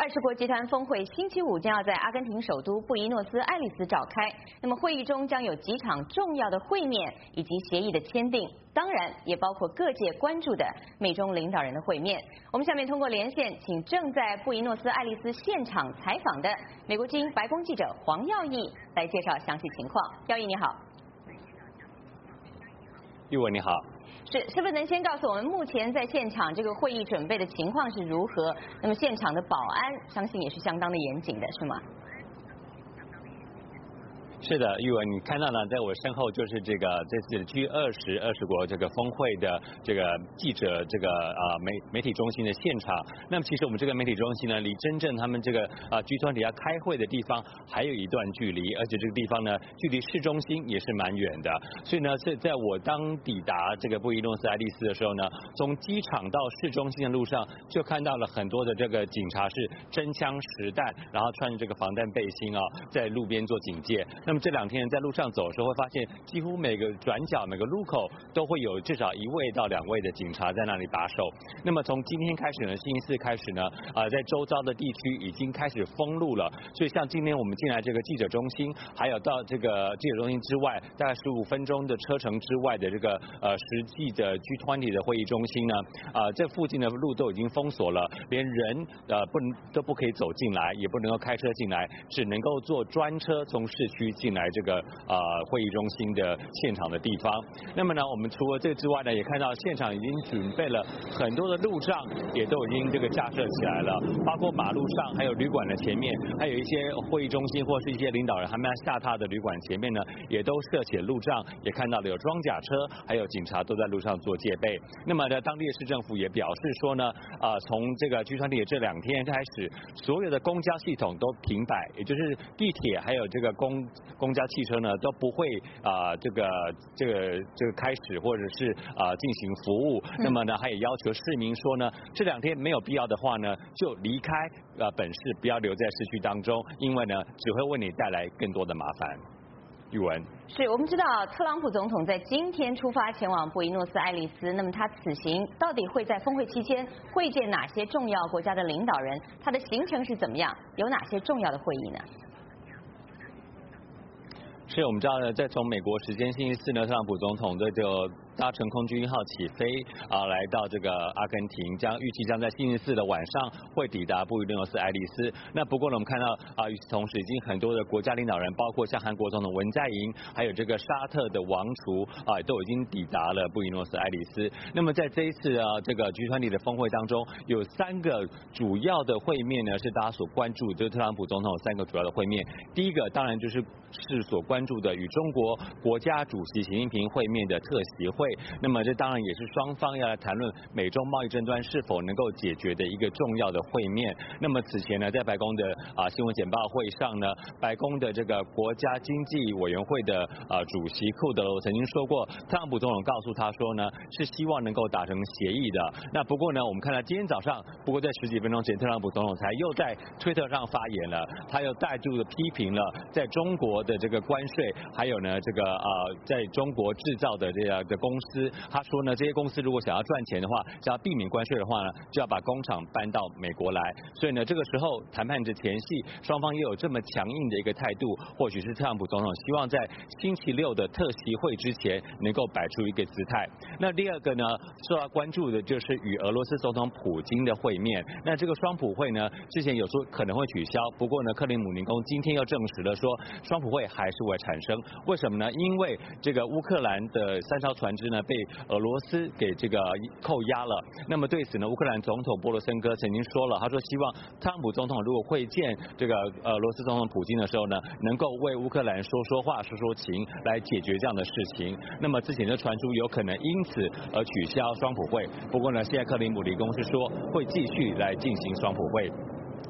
20国集团峰会星期五将要在阿根廷首都布宜诺斯艾利斯召开。那么会议中将有几场重要的会面以及协议的签订，当然也包括各界关注的美中领导人的会面。我们下面通过连线，请正在布宜诺斯艾利斯现场采访的美国之音白宫记者黄耀义来介绍详细情况。耀义你好。 玉文你好。 是不是能先告诉我们目前在现场这个会议准备的情况是如何？那么现场的保安相信也是相当的严谨的，是吗？ 是的，玉文，你看到呢，在我身后就是这次G20国这个峰会的这个记者媒体中心的现场。那么其实我们这个媒体中心呢，离真正他们这个G20要开会的地方还有一段距离，而且这个地方呢，距离市中心也是蛮远的。所以呢，是在我当抵达这个布宜诺斯艾利斯的时候呢，从机场到市中心的路上就看到了很多的这个警察是真枪实弹，然后穿着这个防弹背心啊，在路边做警戒。那么这2天在路上走的时候，会发现几乎每个转角、每个路口都会有至少1位到2位的警察在那里把守。那么从今天开始呢，星期四开始呢，在周遭的地区已经开始封路了。所以像今天我们进来这个记者中心，还有到这个记者中心之外，大概15分钟的车程之外的这个实际的 G20的会议中心呢，这附近的路都已经封锁了，连人都不可以走进来，也不能够开车进来，只能够坐专车从市区进来这个会议中心的现场的地方。那么呢，我们除了这个之外呢，也看到现场已经准备了很多的路障，也都已经这个架设起来了，包括马路上，还有旅馆的前面，还有一些会议中心或是一些领导人还没有下榻的旅馆前面呢，也都设起了路障，也看到了有装甲车，还有警察都在路上做戒备。那么呢，当地的市政府也表示说呢，从这个G20的这2天开始，所有的公交系统都停摆，也就是地铁还有这个公交汽车呢都不会这个开始或者是进行服务。那么呢，他也要求市民说呢，这2天没有必要的话呢，就离开本市，不要留在市区当中，因为呢只会为你带来更多的麻烦。玉文， 是我们知道特朗普总统在今天出发前往布宜诺斯艾利斯，那么他此行到底会在峰会期间会见哪些重要国家的领导人？他的行程是怎么样？有哪些重要的会议呢？ 是我们知道呢，在从美国时间星期四呢，特朗普总统就搭乘空军1号起飞来到这个阿根廷，预计将在星期四的晚上会抵达布宜诺斯艾利斯。那不过呢，我们看到与此同时，已经很多的国家领导人，包括像韩国总统文在寅，还有这个沙特的王储都已经抵达了布宜诺斯艾利斯。那么在这一次这个G20的峰会当中，有3个主要的会面呢，是大家所关注，就是特朗普总统3个主要的会面。第一个当然就是所关注的与中国国家主席习近平会面的特席会。那么这当然也是双方要来谈论美中贸易争端是否能够解决的一个重要的会面。那么此前呢，在白宫的新闻简报会上呢，白宫的这个国家经济委员会的主席库德罗曾经说过，特朗普总统告诉他说呢，是希望能够达成协议的。那不过呢，我们看到今天早上，不过在10几分钟前，特朗普总统才又在推特上发言了，他又再度的批评了在中国的这个关税，还有呢这个在中国制造的这样的公司，他说呢，这些公司如果想要赚钱的话，想要避免关税的话呢，就要把工厂搬到美国来。所以呢，这个时候谈判的前夕，双方也有这么强硬的一个态度，或许是特朗普总统希望在星期6的特席会之前能够摆出一个姿态。那第2个呢，受到关注的就是与俄罗斯总统普京的会面。那这个双普会呢，之前有说可能会取消，不过呢，克林姆林宫今天又证实了说，双普会还是会产生。为什么呢？因为这个乌克兰的3艘船只呢被俄罗斯给这个扣押了。那么对此呢，乌克兰总统波罗申科曾经说了，他说希望特朗普总统如果会见这个俄罗斯总统普京的时候呢，能够为乌克兰说话说情，来解决这样的事情。那么之前就传出有可能因此而取消双普会，不过呢，现在克林姆林宫是说会继续来进行双普会。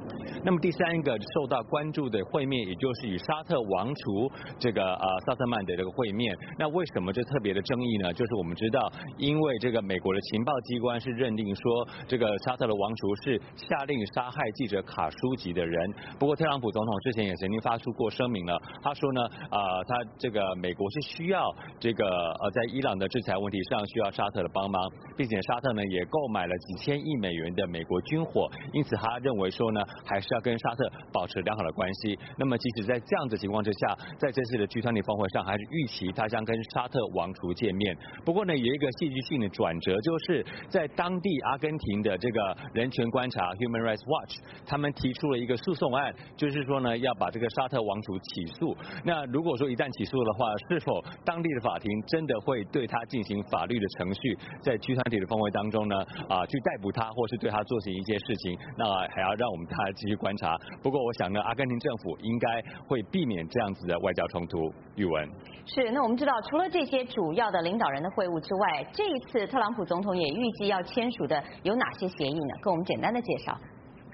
那么第三个受到关注的会面，也就是与沙特王储这个萨特曼的这个会面。那为什么这特别的争议呢？就是我们知道，因为这个美国的情报机关是认定说，这个沙特的王储是下令杀害记者卡舒吉的人。不过特朗普总统之前也曾经发出过声明了，他说呢，他这个美国是需要这个在伊朗的制裁问题上需要沙特的帮忙，并且沙特呢也购买了几千亿美元的美国军火，因此他认为说呢，还是要跟沙特保持良好的关系。那么即使在这样的情况之下，在这次的G20峰会上，还是预期他将跟沙特王储见面。不过呢，有一个戏剧性的转折，就是在当地阿根廷的这个人权观察 Human Rights Watch， 他们提出了一个诉讼案，就是说呢，要把这个沙特王储起诉。那如果说一旦起诉的话，是否当地的法庭真的会对他进行法律的程序，在G20的峰会当中呢，去逮捕他，或是对他做成一些事情，那还要让我们大家继续观察。不过我想呢，阿根廷政府应该会避免这样子的外交冲突。玉文是，那我们知道，除了这些主要的领导人的会晤之外，这一次特朗普总统也预计要签署的有哪些协议呢？跟我们简单的介绍。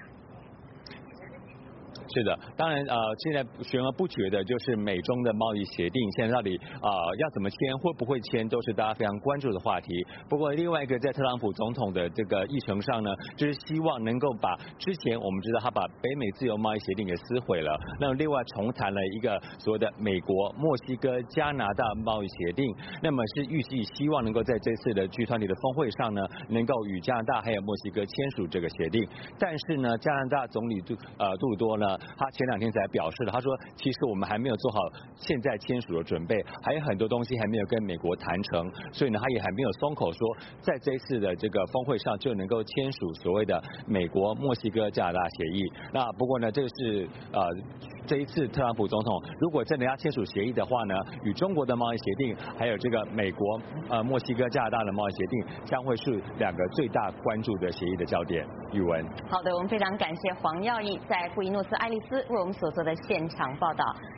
是的，当然现在悬而不决的就是美中的贸易协定，现在到底要怎么签，会不会签，都是大家非常关注的话题。不过另外一个在特朗普总统的这个议程上呢，就是希望能够把之前我们知道他把北美自由贸易协定给撕毁了，那么另外重谈了一个所谓的美国、墨西哥、加拿大贸易协定，那么是预计希望能够在这次的G20的峰会上呢，能够与加拿大还有墨西哥签署这个协定。但是呢，加拿大总理杜鲁多呢，他前2天才表示了，他说其实我们还没有做好现在签署的准备，还有很多东西还没有跟美国谈成，所以呢他也还没有松口说在这一次的这个峰会上就能够签署所谓的美国、墨西哥、加拿大协议。那不过呢，这个是这一次特朗普总统如果真的要签署协议的话呢，与中国的贸易协定还有这个美国、墨西哥、加拿大的贸易协定将会是2个最大关注的协议的焦点。宇文， 好的，我们非常感谢黄耀义在布宜诺斯艾利斯为我们所做的现场报道。